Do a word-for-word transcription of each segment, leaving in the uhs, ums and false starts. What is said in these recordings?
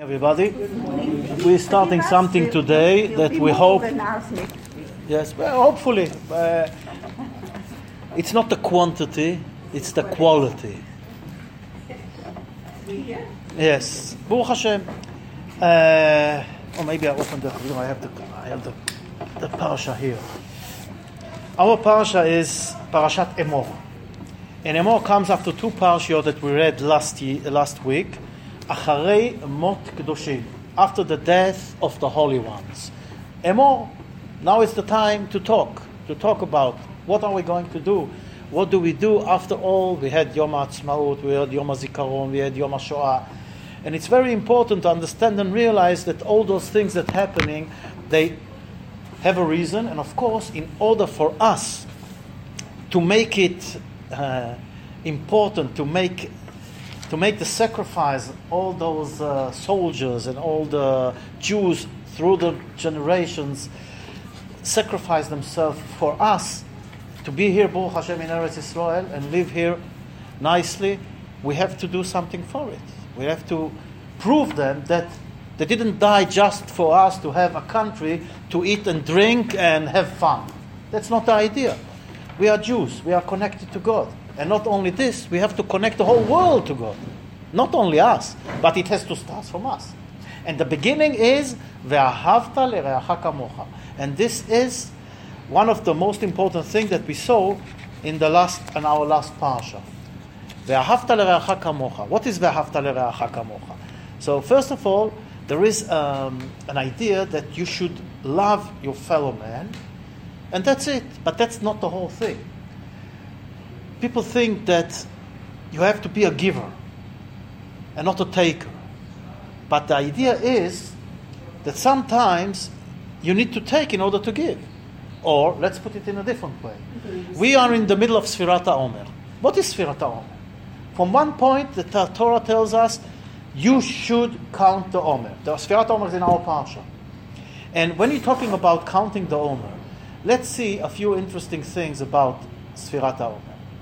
Everybody, we're starting something today that we hope. Yes, well, hopefully, uh, it's not the quantity; it's the quality. Yes, Baruch Hashem. Uh, or maybe I open the. You know, I have the. I have the, the parasha here. Our parasha is Parashat Emor, and Emor comes after two parashiyot that we read last year, last week. Acharei Mot Kedoshim, after the death of the holy ones. Emor, now is the time to talk, to talk about what are we going to do, what do we do after all. We had Yom HaAtzmaut, we had Yom HaZikaron, we had Yom HaShoah, and it's very important to understand and realize that all those things that are happening, they have a reason, and of course, in order for us to make it uh, important, to make to make the sacrifice, all those uh, soldiers and all the Jews through the generations sacrifice themselves for us to be here, Baruch Hashem, in Eretz Yisrael and live here nicely. We have to do something for it. We have to prove them that they didn't die just for us to have a country to eat and drink and have fun. That's not the idea. We are Jews. We are connected to God. And not only this, we have to connect the whole world to God. Not only us, but it has to start from us. And the beginning is Ve'ahavta le'reacha kamocha. And this is one of the most important things that we saw in the last in our last parsha. Ve'ahavta le'reacha kamocha. What is Ve'ahavta le'reacha kamocha? So first of all, there is um, an idea that you should love your fellow man, and that's it. But that's not the whole thing. People think that you have to be a giver and not a taker. But the idea is that sometimes you need to take in order to give. Or, let's put it in a different way. We are in the middle of Sfirat HaOmer. What is Sfirat HaOmer? From one point, the Torah tells us you should count the Omer. The Sfirat HaOmer is in our parsha. And when you're talking about counting the Omer, let's see a few interesting things about Sfirat HaOmer.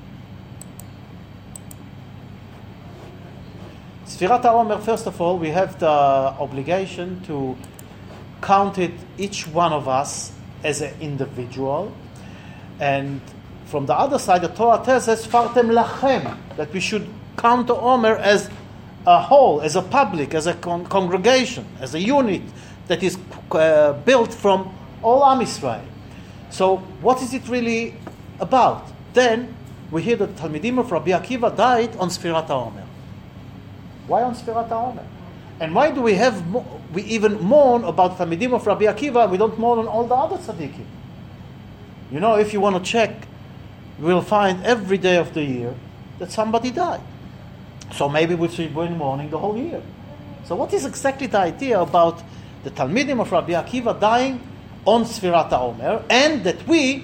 Sfirat HaOmer, first of all, we have the obligation to count it, each one of us, as an individual. And from the other side, the Torah tells us, Fartem lachem, that we should count the Omer as a whole, as a public, as a con- congregation, as a unit that is uh, built from all Am Yisrael. So what is it really about? Then we hear that Talmidim of Rabbi Akiva died on Sfirat HaOmer. Why on Sfirat HaOmer? And why do we have mo- we even mourn about Talmidim of Rabbi Akiva? We don't mourn on all the other tzaddikim. You know, if you want to check, you will find every day of the year that somebody died. So maybe we should be mourning the whole year. So what is exactly the idea about the Talmidim of Rabbi Akiva dying on Sfirat HaOmer, and that we,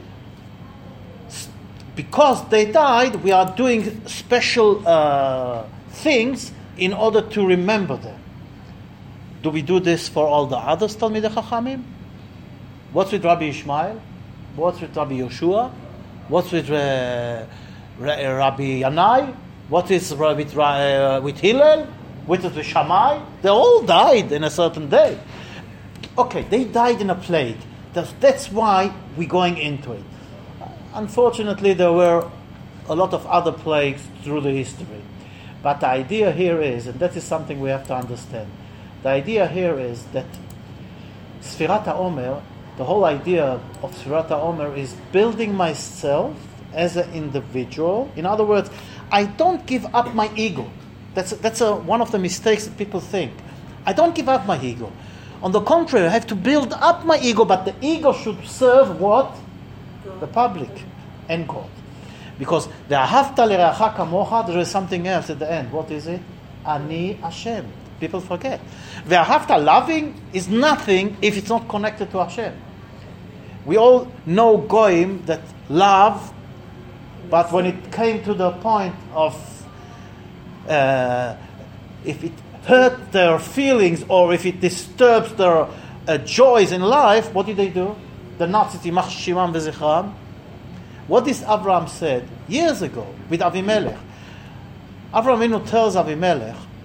because they died, we are doing special uh, things in order to remember them? Do we do this for all the others, Talmidei Chachamim? What's with Rabbi Ishmael? What's with Rabbi Yoshua? What's with uh, Rabbi Yanai? What is with, uh, with Hillel? With the Shammai? They all died in a certain day. Okay, they died in a plague. That's, that's why we're going into it. Unfortunately, there were a lot of other plagues through the history. But the idea here is, and that is something we have to understand, the idea here is that Sfirat HaOmer, the whole idea of Sfirat HaOmer is building myself as an individual. In other words, I don't give up my ego. That's, that's a, one of the mistakes that people think. I don't give up my ego. On the contrary, I have to build up my ego, but the ego should serve what? God. The public and God. Because the Ahavta le'reacha kamocha, there is something else at the end. What is it? Ani Hashem. People forget. The Ahavta, loving, is nothing if it's not connected to Hashem. We all know Goyim that love, but when it came to the point of uh, if it hurt their feelings or if it disturbs their uh, joys in life, what did they do? The Nazis, Yimach Shimam v'Zichram. What this Abraham said years ago with Avimelech. Avraham Avinu tells Avimelech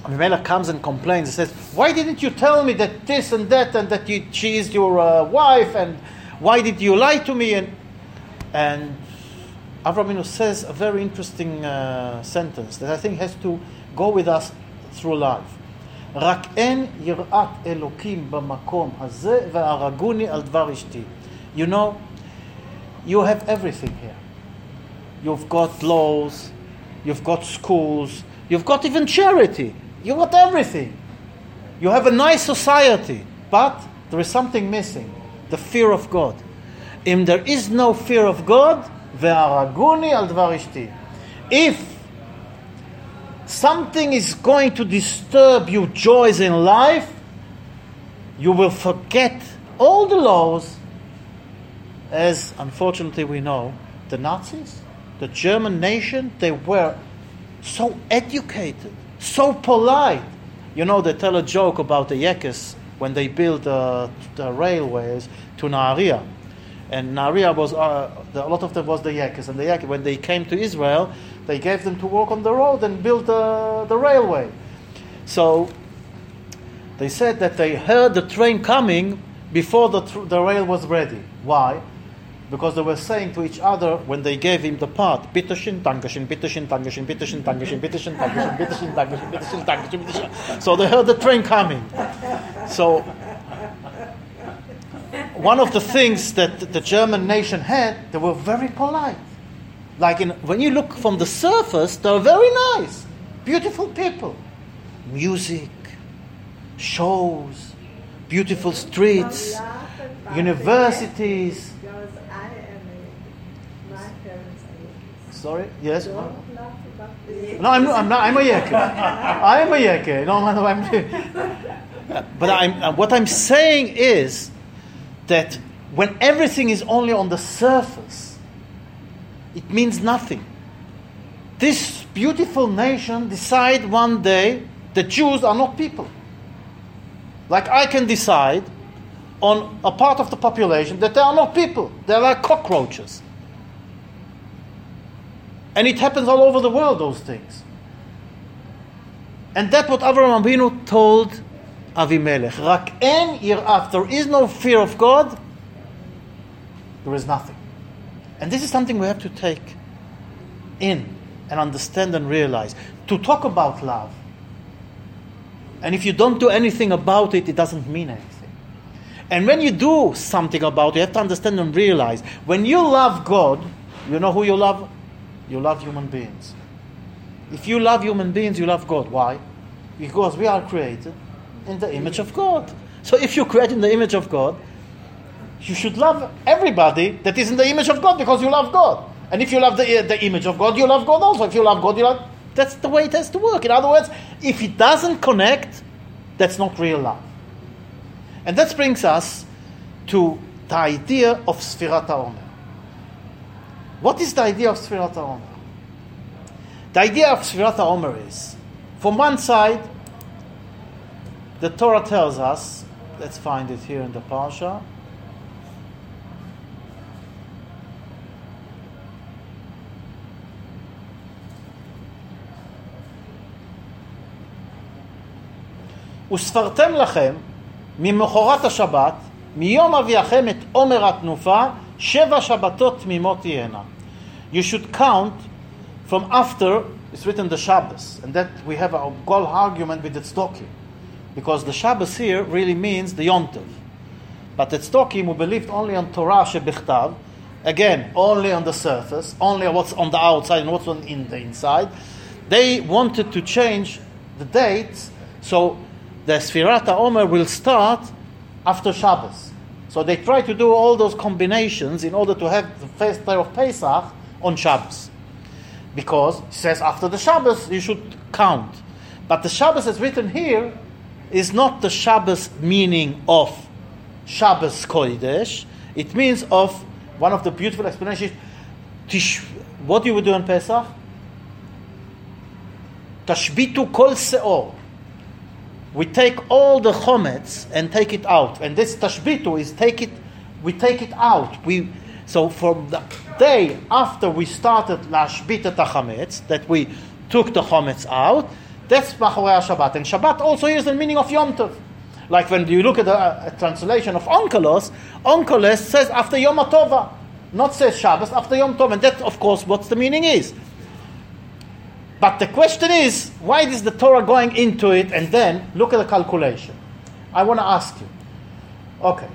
Avimelech comes and complains and says, why didn't you tell me that this and that and that you, she is your uh, wife, and why did you lie to me? And and Avraham Avinu says a very interesting uh, sentence that I think has to go with us through life. רק אין יראת אלוקים במקום הזה והרגוני על דבר אשתי. You know, you have everything here. You've got laws, you've got schools, you've got even charity. You've got everything. You have a nice society, but there is something missing, the fear of God. If there is no fear of God, והרגוני על דבר אשתי. If something is going to disturb your joys in life, you will forget all the laws, as unfortunately we know, the Nazis, the German nation, they were so educated, so polite. You know, they tell a joke about the Yekes when they built uh, the railways to Nahariya. And Nahariya was, uh, the, a lot of them was the Yekes. And the Yekes, when they came to Israel, they gave them to work on the road and build uh, the railway. So they said that they heard the train coming before the, tr- the rail was ready. Why? Because they were saying to each other when they gave him the part, Bitteschön, Dankeschön, Bitteschön, Dankeschön, Bitteschön, Dankeschön, Bitteschön, Dankeschön, Bitteschön, Dankeschön, Bitteschön, Dankeschön, Bitteschön. So they heard the train coming. So one of the things that the German nation had, they were very polite. Like in, when you look from the surface, they're very nice, beautiful people. Music, shows, beautiful streets, universities. Sorry? Yes? No, I'm, I'm not. I'm a Yeke. I'm a Yeke. No, no, I'm. But I'm, what I'm saying is that when everything is only on the surface, it means nothing. This beautiful nation decide one day that Jews are not people. Like I can decide on a part of the population that they are not people. They're like cockroaches. And it happens all over the world, those things. And that's what Avraham Avinu told Avimelech. Rak en yir'at. There is no fear of God. There is nothing. And this is something we have to take in and understand and realize. To talk about love. And if you don't do anything about it, it doesn't mean anything. And when you do something about it, you have to understand and realize. When you love God, you know who you love? You love human beings. If you love human beings, you love God. Why? Because we are created in the image of God. So if you create in the image of God, you should love everybody that is in the image of God because you love God. And if you love the, the image of God, you love God also. If you love God, you love... That's the way it has to work. In other words, if it doesn't connect, that's not real love. And that brings us to the idea of Sfirat HaOmer. What is the idea of Sfirat HaOmer? The idea of Sfirat HaOmer is, from one side, the Torah tells us, let's find it here in the Parsha, וספרתם לכם ממחרת השבת, מיום אביאכם את עומר התנופה, שבע שבתות תמימות תהיינה. You should count from after it's written the Shabbos, and that we have a whole argument with the Tzedakah, because the Shabbos here really means the Yom Tov. But the Tzedakah who believed only on Torah shebichtav, again only on the surface, only what's on the outside and what's on in the inside, they wanted to change the dates, so the Sfirat HaOmer will start after Shabbos. So they try to do all those combinations in order to have the first day of Pesach on Shabbos. Because it says after the Shabbos you should count. But the Shabbos that's written here is not the Shabbos meaning of Shabbos Kodesh. It means of one of the beautiful explanations. Tish, what do you do on Pesach? Tashbitu kol seor. We take all the chometz and take it out. And this tashbitu is take it, we take it out. We So from the day after we started lashbit et hachametz, that we took the chometz out, That's Machorei Shabbat. And Shabbat also is the meaning of Yom Tov. Like when you look at a, a translation of Onkelos, Onkelos says after Yom HaTova, not says Shabbos, after Yom Tov. And that, of course, what the meaning is. But the question is, why is the Torah going into it? And then look at the calculation. I want to ask you. Okay.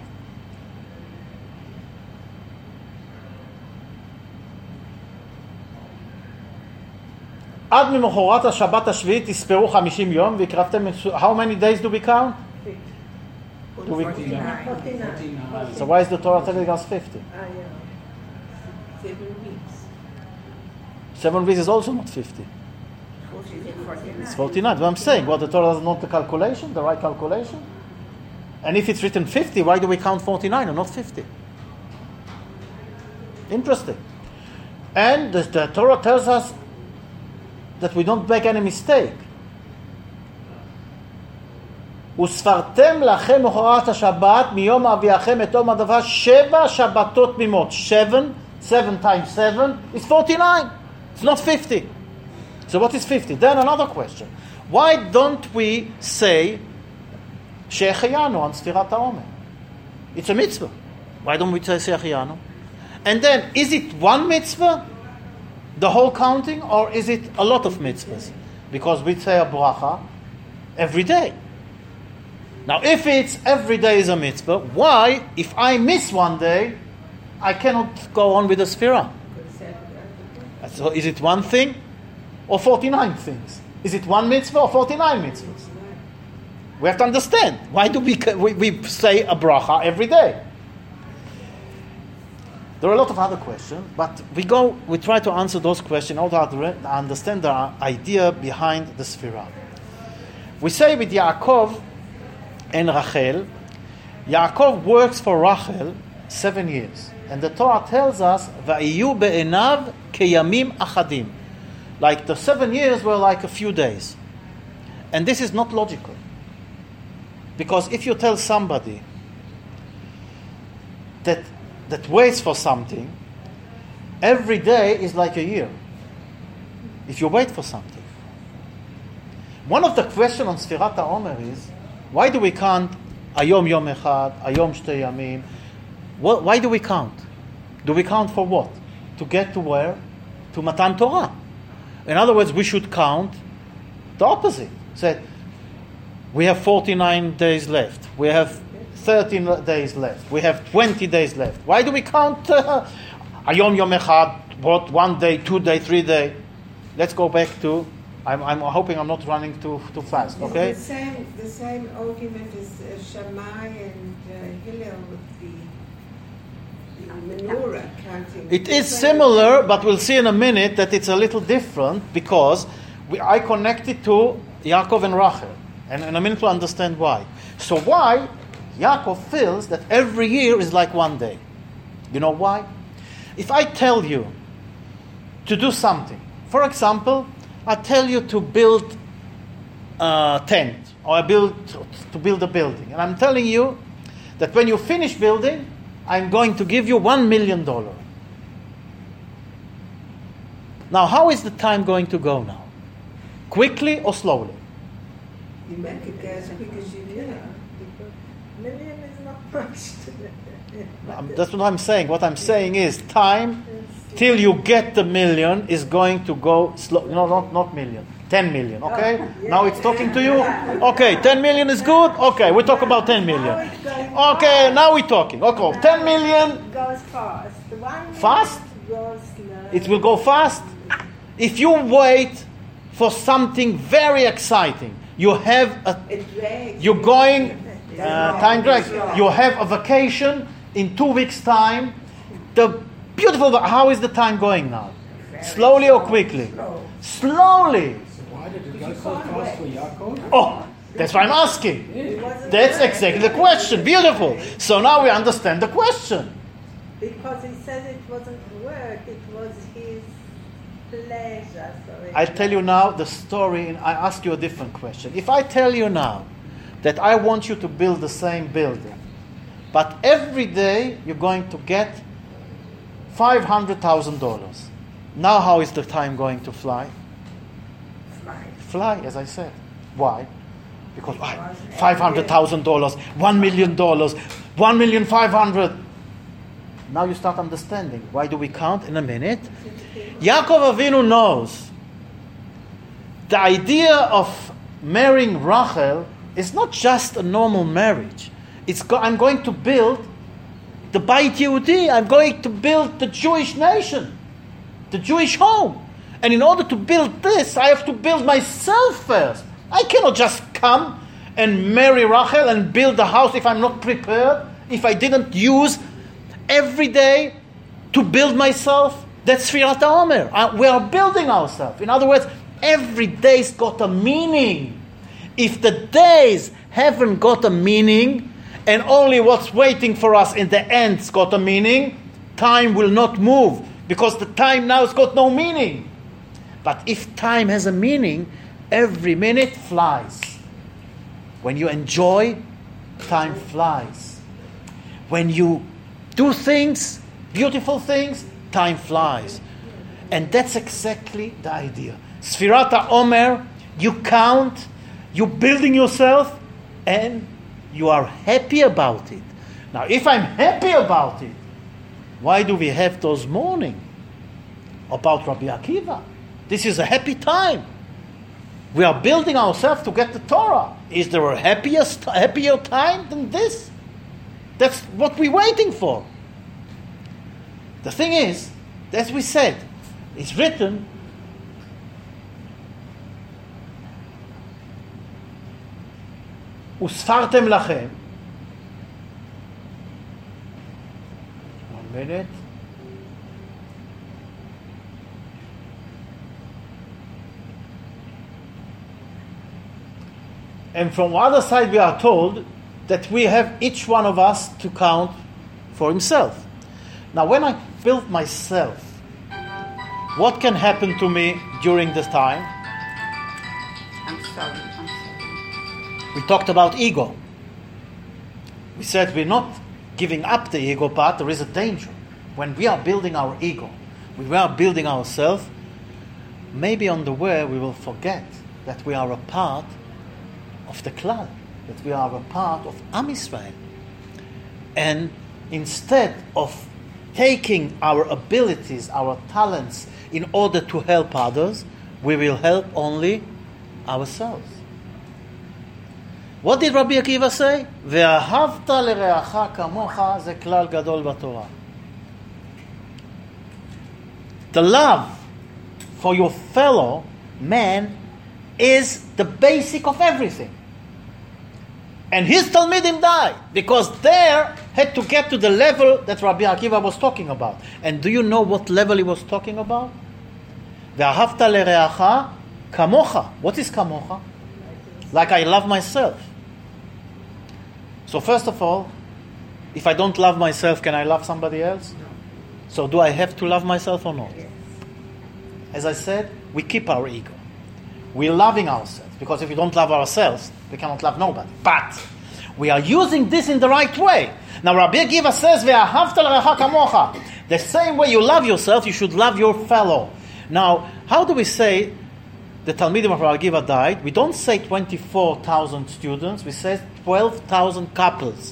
עד ממחרת השבת השביעית תספרו חמישים יום והקרבתם, how many days do we count? Do we, forty-nine. forty-nine. so why is the Torah telling us fifty? Ah, yeah. Seven weeks. Seven weeks is also not fifty. forty-nine. It's forty-nine. What I'm saying, well, the Torah is not the calculation, the right calculation. And if it's written fifty, why do we count forty-nine and not fifty? Interesting. And the, the Torah tells us that we don't make any mistake. וספרתם לכם מחרת השבת מיום אביאכם את יום הדבר שבע שבתות תמימות. Seven, seven times seven is forty-nine. It's not fifty. So what is fifty? Then another question. Why don't we say שהחיינו on ספירת העומר? It's a mitzvah. Why don't we say שהחיינו? And then, is it one mitzvah? The whole counting, or is it a lot of mitzvahs? Because we say a bracha every day. Now, if it's every day is a mitzvah, why, if I miss one day, I cannot go on with the sphira? So is it one thing or forty-nine things? Is it one mitzvah or forty-nine mitzvahs? We have to understand. Why do we, we, we say a bracha every day? There are a lot of other questions, but we go, we try to answer those questions in order to understand the idea behind the Sphira. We say with Yaakov and Rachel, Yaakov works for Rachel seven years. And the Torah tells us, Va'yu be'enav keyamim achadim. Like the seven years were like a few days. And this is not logical. Because if you tell somebody that that waits for something, every day is like a year. If you wait for something. One of the questions on Sfirat HaOmer is, why do we count Ayom Yom Echad, Ayom Shtei Yamim? Why do we count? Do we count for what? To get to where? To Matan Torah. In other words, we should count the opposite. Say, we have forty-nine days left. We have thirteen days left. We have twenty days left. Why do we count uh, Ayom Yom Echad, what, one day, two day, three day? Let's go back to, I'm, I'm hoping I'm not running too too fast, okay? It's the same, the same argument as uh, Shammai and uh, Hillel with the, the menorah counting. It is similar, but we'll see in a minute that it's a little different because we, I connected to Yaakov and Rachel. And in a minute we'll understand why. So why Yaakov feels that every year is like one day. You know why? If I tell you to do something, for example, I tell you to build a tent or I build to build a building, and I'm telling you that when you finish building, I'm going to give you one million dollars. Now, how is the time going to go now? Quickly or slowly? You make it go as quick as you can. Million is not much. Um, that's what I'm saying. What I'm saying is time till you get the million is going to go slow. No, not not million. Ten million. Okay. Oh, yeah. Now it's talking to you. Okay. Ten million is good. Okay. We talk about ten million. Okay. Now we're talking. Okay. Ten million. Goes fast. The one Fast? goes slow. It will go fast. If you wait for something very exciting, you have a. It drags. You're going. Uh, time drags. You have a vacation in two weeks' time. The beautiful. How is the time going now? Slowly or quickly? Slowly. So why did it go so fast for Yaakov? Oh, that's what I'm asking. That's exactly the question. Beautiful. So now we understand the question. Because he said it wasn't work, it was his pleasure. So it I'll tell you now the story, and I ask you a different question. If I tell you now that I want you to build the same building, but every day you're going to get five hundred thousand dollars. Now how is the time going to fly? Flies. fly, as I said. Why? Because why? five hundred thousand dollars, one million dollars, one million five hundred. Now you start understanding. Why do we count? In a minute. Yaakov Avinu knows the idea of marrying Rachel is not just a normal marriage. It's go- I'm going to build the Beit Yehudi. I'm going to build the Jewish nation, the Jewish home. And in order to build this, I have to build myself first. I cannot just come and marry Rachel and build a house if I'm not prepared, if I didn't use every day to build myself. That's Sfirat HaOmer. Uh, we are building ourselves. In other words, every day's got a meaning. If the days haven't got a meaning, and only what's waiting for us in the end's got a meaning, time will not move, because the time now has got no meaning. But if time has a meaning, every minute flies. When you enjoy, time flies. When you do things, beautiful things, time flies. And that's exactly the idea. Sfirat HaOmer, you count, you're building yourself, and you are happy about it. Now, if I'm happy about it, why do we have those mourning about Rabbi Akiva? This is a happy time. We are building ourselves to get the Torah. Is there a happiest, happier time than this? That's what we're waiting for. The thing is, as we said, it's written, Usfartem lachem. One minute. And from the other side, we are told that we have each one of us to count for himself. Now, when I build myself, what can happen to me during this time? I'm sorry, I'm sorry. We talked about ego. We said we're not giving up the ego part. There is a danger. When we are building our ego, we are building ourselves, maybe on the way we will forget that we are a part of the Klal, that we are a part of Am Yisrael. And instead of taking our abilities, our talents, in order to help others, we will help only ourselves. What did Rabbi Akiva say? ואהבת לרעך כמוך זה כלל גדול בתורה. The love for your fellow man is the basic of everything. And his Talmidim died because they had to get to the level that Rabbi Akiva was talking about. And do you know what level he was talking about? ואהבת לרעך כמוך. What is כמוך? Like I love myself. So first of all, if I don't love myself, can I love somebody else? No. So do I have to love myself or not? Yes. As I said, we keep our ego. We're loving ourselves, because if we don't love ourselves, we cannot love nobody. But we are using this in the right way. Now Rabbi Akiva says, "Ve'ahavta l'reacha kamocha." The same way you love yourself, you should love your fellow. Now, how do we say the Talmidim of Rabbi Akiva died? We don't say twenty-four thousand students. We say twelve thousand couples.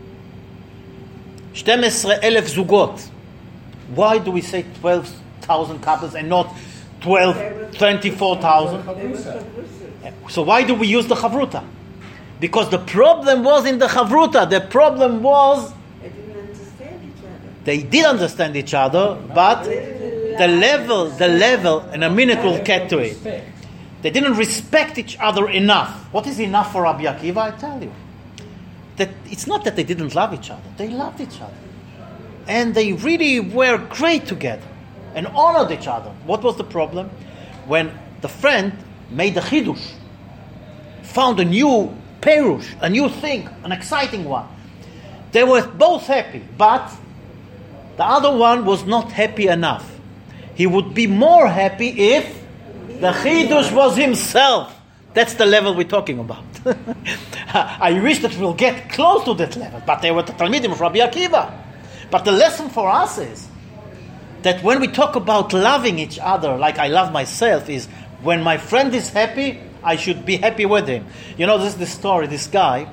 twelve thousand zugot. Why do we say twelve thousand couples and not twelve, twenty-four thousand? So why do we use the chavruta? Because the problem was in the chavruta. The problem was They didn't understand each other. they did understand each other, but the level, the level, in a minute we'll get to it. They didn't respect each other enough. What is enough for Rabbi Akiva? I tell you. That it's not that they didn't love each other. They loved each other. And they really were great together and honored each other. What was the problem? When the friend made a chidush, found a new perush, a new thing, an exciting one. They were both happy, but the other one was not happy enough. He would be more happy if the chidush was himself. That's the level we're talking about. I wish that we'll get close to that level, but they were the Talmidim of Rabbi Akiva. But the lesson for us is that when we talk about loving each other like I love myself, is When my friend is happy, I should be happy with him. You know, this is the story. This guy,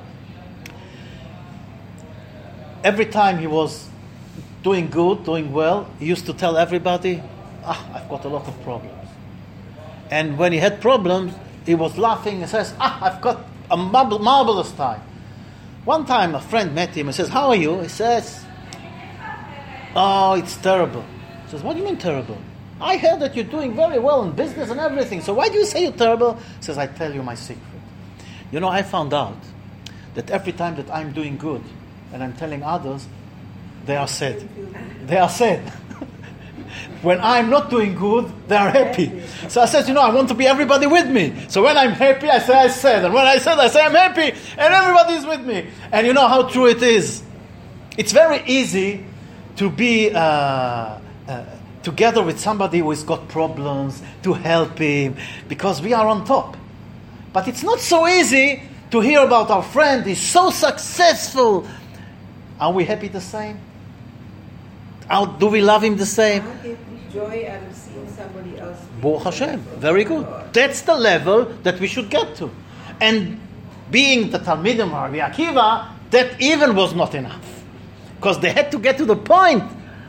every time he was doing good, doing well, he used to tell everybody, ah, I've got a lot of problems. And when he had problems, he was laughing and says, ah, I've got a marvel- marvelous time. One time a friend met him and says, how are you? He says, oh, it's terrible. He says, what do you mean terrible? I heard that you're doing very well in business and everything, so why do you say you're terrible? He says, I tell you my secret. You know, I found out that every time that I'm doing good and I'm telling others, they are sad. They are sad. When I'm not doing good, they are happy. So I said, you know, I want to be everybody with me. So when I'm happy, I say I'm sad. And when I said, I say I'm happy, and everybody is with me. And you know how true it is. It's very easy to be uh, uh, together with somebody who has got problems, to help him, because we are on top. But it's not so easy to hear about our friend, he's so successful. Are we happy the same? How, do we love him the same? I get joy out of seeing somebody else. Baruch Hashem. Very good. That's the level that we should get to. And being the Talmidim of Rabbi Akiva, that even was not enough. Because they had to get to the point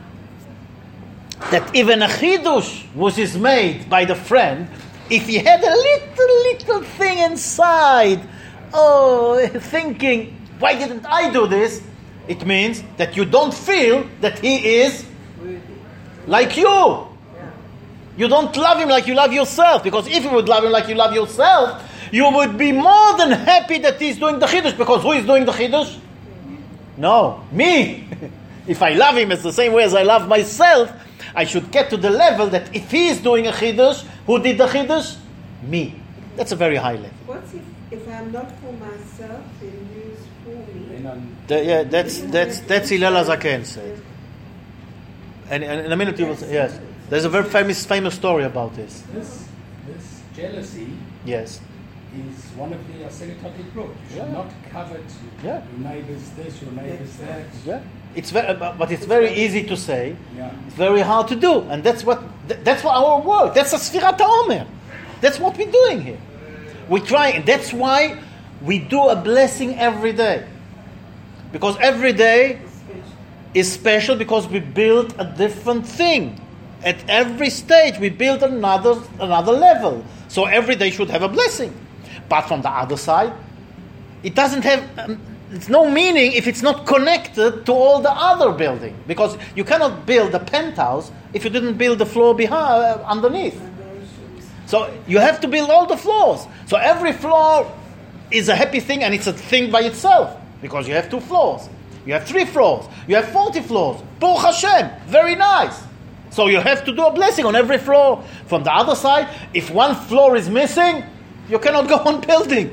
that even a chidush was is made by the friend, if he had a little, little thing inside, oh, thinking, why didn't I do this? It means that you don't feel that he is like you. You don't love him like you love yourself. Because if you would love him like you love yourself, you would be more than happy that he's doing the chidush. Because who is doing the chidush? No, me. If I love him, it's the same way as I love myself. I should get to the level that if he is doing a chidush, who did the chidush? Me. That's a very high level. What's if, if I'm not for myself, then who's for me? The, yeah, that's that's that's Hillel Zaken said. And, and in a minute you will say, yes. There's a very famous famous story about this. This this jealousy Yes. is one of the Aseret Brot. You should Yeah. not covet Yeah. your neighbor's this, your neighbor's that. Yeah. It's very, but it's very easy to say. Yeah. It's very hard to do, and that's what that's what our work. That's a Sfirat HaOmer. That's what we're doing here. We try, and that's why we do a blessing every day. Because every day is special because we build a different thing. At every stage we build another another level. So every day should have a blessing. But from the other side, it doesn't have um, it's no meaning if it's not connected to all the other building. Because you cannot build a penthouse if you didn't build the floor behind uh, underneath. So you have to build all the floors. So every floor is a happy thing and it's a thing by itself. Because you have two floors. You have three floors. You have forty floors. Baruch Hashem. Very nice. So you have to do a blessing on every floor. From the other side, if one floor is missing, you cannot go on building.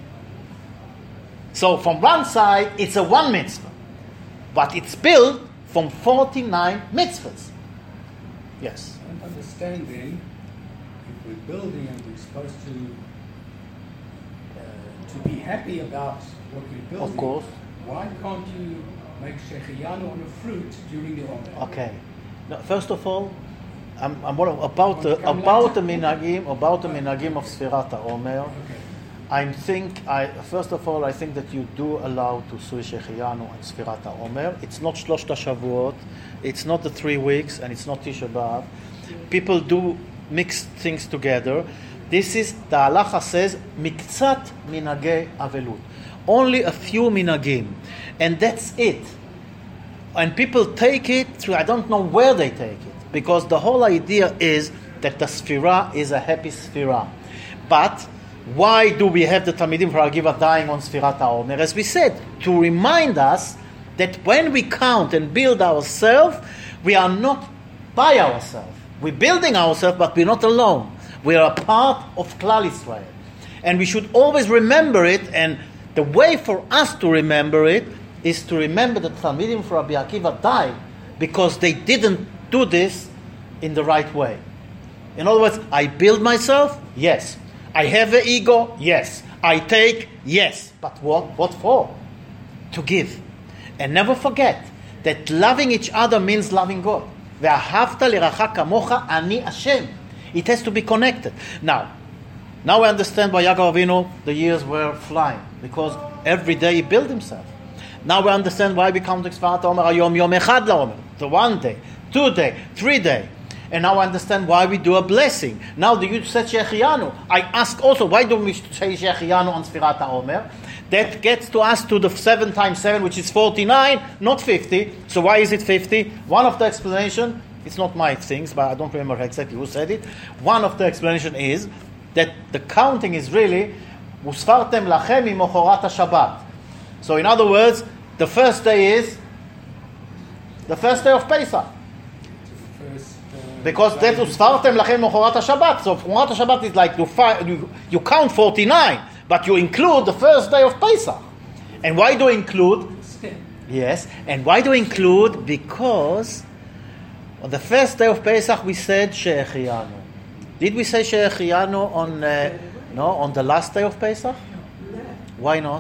So from one side, it's a one mitzvah. But it's built from forty-nine mitzvahs. Yes. I don't understand then, if we're building and we're supposed to uh, to be happy about what we're building. Of course. Why can't you make shechiyanu on a fruit during the Omer? Okay. Now, first of all, I'm, I'm about the about the minhagim about the minhagim of Sfirat HaOmer. Okay. I think I first of all I think that you do allow to sui shechiyanu and Sfirat HaOmer. It's not Shlosht HaShavuot, it's not the three weeks, and it's not Tisha B'Av. People do mix things together. This is the halacha says miktzat minhagei avelut, only a few minhagim, and that's it. And people take it through, I don't know where they take it, because the whole idea is that the Sfirah is a happy Sfirah. But why do we have the Talmidim for Akiva dying on Sfirat HaOmer? As we said, to remind us that when we count and build ourselves, we are not by ourselves. We're building ourselves, but we're not alone. We are a part of Klal Yisrael. And we should always remember it, and the way for us to remember it is to remember that Talmidim for Rabbi Akiva died because they didn't do this in the right way. In other words, I build myself, yes. I have an ego, yes. I take, yes. But what? What for? To give. And never forget that loving each other means loving God. Ve'ahavta liracha kamocha ani Hashem. It has to be connected. Now, Now we understand why Yaakov Avinu, the years were flying, because every day he built himself. Now we understand why we come to Sfirat HaOmer Hayom Yom Echad LaOmer, the one day, two day, three day. And now I understand why we do a blessing. Now the Yud said Shechianu. I ask also, why don't we say Shechianu on Sfirat HaOmer? That gets to us to the seven times seven, which is forty-nine, not fifty. So why is it fifty? One of the explanation, it's not my things, but I don't remember exactly who said it. One of the explanation is that the counting is really Usfartem lachem imochorat Shabbat. So in other words, the first day is the first day of Pesach. First, uh, Because that Usfartem lachem imochorat Shabbat. So imochorat Shabbat is like you, fi- you you count forty-nine, but you include the first day of Pesach. And why do you include? Yes. And why do you include? Because on the first day of Pesach we said Shechianu. Did we say Shechianu on uh, no on the last day of Pesach? Why not?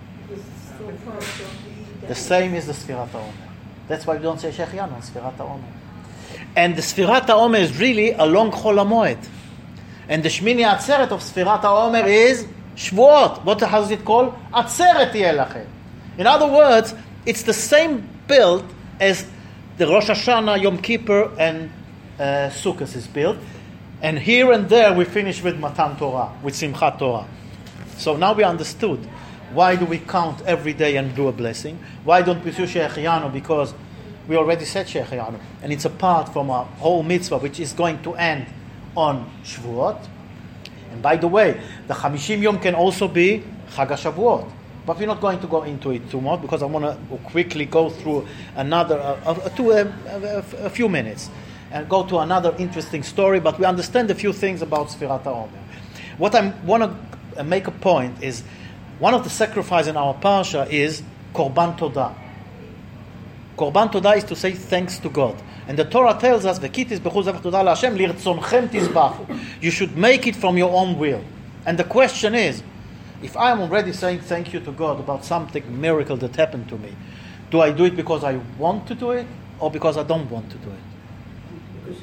The same is the Sfirat HaOmer. That's why we don't say Shechianu on Sfirat HaOmer. And the Sfirat HaOmer is really a long Chol HaMoed. And the Shmini Atzeret of Sfirat HaOmer is Shvuot. What how is it called? Atzeret Yeh Lachem. In other words, it's the same build as the Rosh Hashanah, Yom Kippur, and uh, Sukkot is built. And here and there we finish with Matan Torah, with Simchat Torah. So now we understood why do we count every day and do a blessing. Why don't we do Shechianu? Because we already said Shechianu. And it's a part from a whole mitzvah which is going to end on Shavuot. And by the way, the Chamishim Yom can also be Chag HaShavuot. But we're not going to go into it too much because I want to quickly go through another, uh, uh, to a, a, a few minutes and go to another interesting story. But we understand a few things about Sfirat HaOmer. What I want to make a point is one of the sacrifices in our parsha is Korban Todah. Korban Todah is to say thanks to God. And the Torah tells us, "V'kitis b'chu zevach todah la'Hashem lirtzonchem tizbachu." You should make it from your own will. And the question is, if I am already saying thank you to God about something miracle that happened to me, do I do it because I want to do it or because I don't want to do it?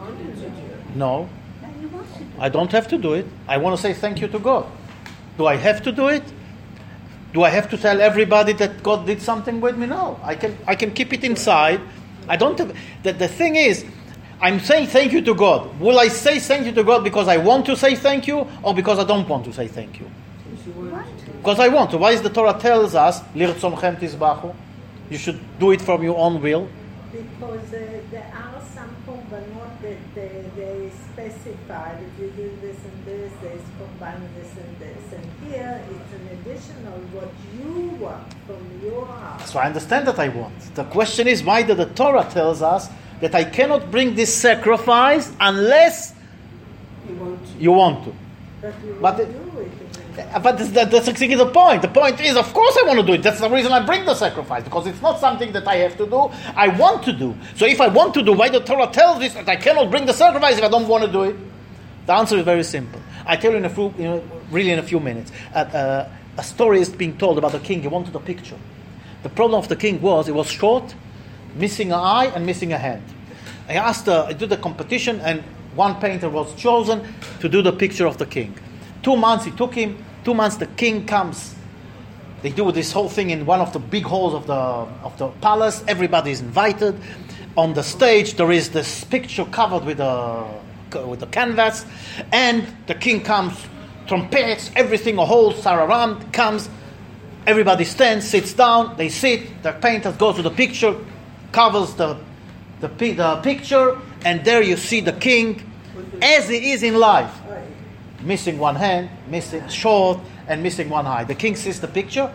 No. I don't have to do it. I want to say thank you to God. Do I have to do it? Do I have to tell everybody that God did something with me? No. I can I can keep it inside. I don't have, the, the thing is, I'm saying thank you to God. Will I say thank you to God because I want to say thank you or because I don't want to say thank you? Because I want to. Why is the Torah tells us, Lirtzonchem tizbachu? You should do it from your own will. Because uh, there are some korbanot that they, they specify if you do this and this, there's korban this and this. And here it's an additional what you want from your heart. So I understand that I want. The question is, why did the Torah tells us that I cannot bring this sacrifice unless You want to. you want to? But you But will it- do it. But that's, that, that's exactly the point. The point is, of course I want to do it. That's the reason I bring the sacrifice, because it's not something that I have to do. I want to do. So if I want to do, why the Torah tells this that I cannot bring the sacrifice if I don't want to do it? The answer is very simple. I tell you in a few, you know, really in a few minutes. Uh, uh, a story is being told about a king. He wanted a picture. The problem of the king was he was short, missing an eye and missing a hand. I asked, uh, I did the competition, and one painter was chosen to do the picture of the king. Two months it took him. Two months the king comes. They do this whole thing in one of the big halls of the of the palace. Everybody is invited. On the stage there is this picture covered with a with a canvas, and the king comes, trumpets, everything, a whole sararam comes. Everybody stands, sits down. They sit. The painter goes to the picture, covers the the, the picture, and there you see the king as he is in life. Missing one hand, missing short, and missing one eye. The king sees the picture.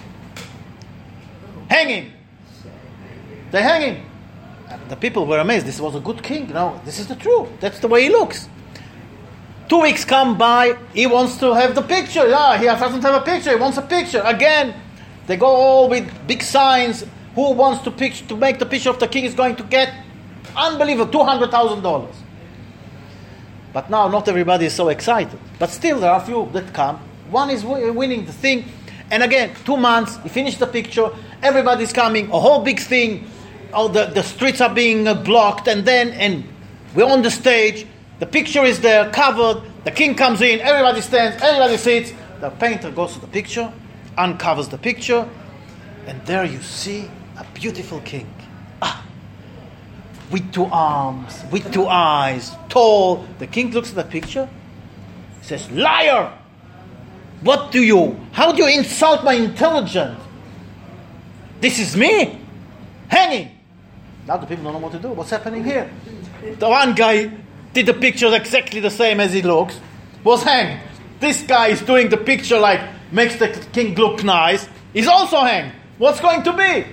Hang him. They hang him. The people were amazed. This was a good king. No, this is the truth. That's the way he looks. Two weeks come by. He wants to have the picture. Yeah, he doesn't have a picture. He wants a picture. Again, they go all with big signs. Who wants to pitch, to make the picture of the king is going to get unbelievable two hundred thousand dollars. But now not everybody is so excited. But still there are a few that come. One is w- winning the thing. And again, two months, he finished the picture. Everybody's coming. A whole big thing. All the, the streets are being uh, blocked. And then and we're on the stage. The picture is there, covered. The king comes in, everybody stands, everybody sits. The painter goes to the picture, uncovers the picture, and there you see a beautiful king. Ah, with two arms, with two eyes, tall. The king looks at the picture, says, "Liar! What do you, how do you insult my intelligence? This is me, hanging." Now the people don't know what to do. What's happening here? The one guy did the picture exactly the same as he looks, was hanged. This guy is doing the picture like, makes the king look nice, he's also hanged. What's going to be?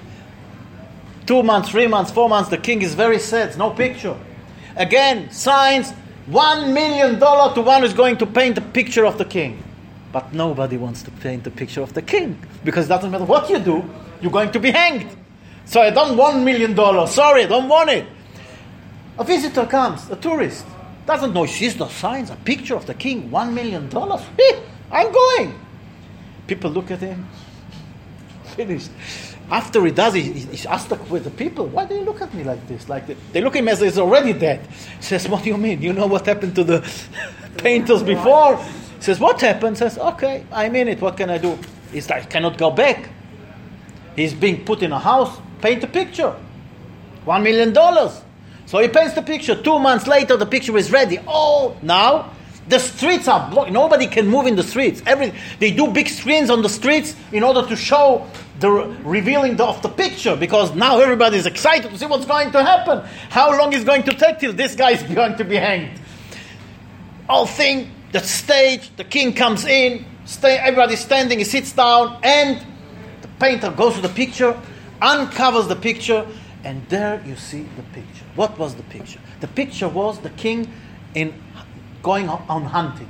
Two months, three months, four months, the king is very sad, no picture. Again, signs, one million dollars to one who's going to paint the picture of the king. But nobody wants to paint the picture of the king, because it doesn't matter what you do, you're going to be hanged. So I don't want one million dollars, sorry, I don't want it. A visitor comes, a tourist, doesn't know, sees the signs, a picture of the king, one million dollars, I'm going. People look at him, finished. After he does, he, he asks the, with the people, "Why do you look at me like this?" Like the, they look at him as he's already dead. He says, "What do you mean? You know what happened to the painters before?" He says, "What happened?" He says, "Okay, I'm in it. What can I do?" He's like, "Cannot go back." He's being put in a house, paint a picture. One million dollars. So he paints the picture. Two months later, the picture is ready. Oh, now the streets are blocked. Nobody can move in the streets. Every, they do big screens on the streets in order to show the revealing the, of the picture, because now everybody is excited to see what's going to happen. How long is going to take till this guy is going to be hanged? All thing, the stage, the king comes in, stay, everybody's standing, he sits down, and the painter goes to the picture, uncovers the picture, and there you see the picture. What was the picture? The picture was the king in going on hunting.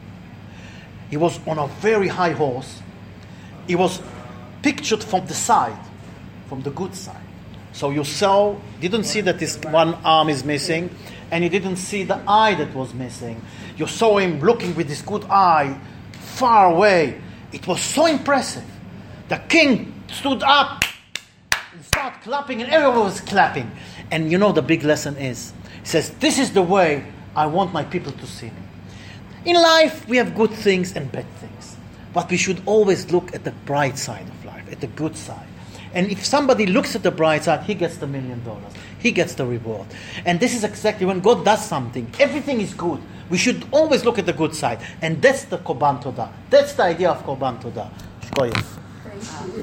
He was on a very high horse. He was pictured from the side, from the good side. So you saw, didn't see that his one arm is missing, and you didn't see the eye that was missing. You saw him looking with his good eye far away. It was so impressive. The king stood up and started clapping, and everyone was clapping. And you know the big lesson is, he says, "This is the way I want my people to see me." In life, we have good things and bad things. But we should always look at the bright side of life, at the good side. And if somebody looks at the bright side, he gets the million dollars. He gets the reward. And this is exactly when God does something. Everything is good. We should always look at the good side. And that's the Korban Todah. That's the idea of Korban Todah. Shkoyach. Thank you.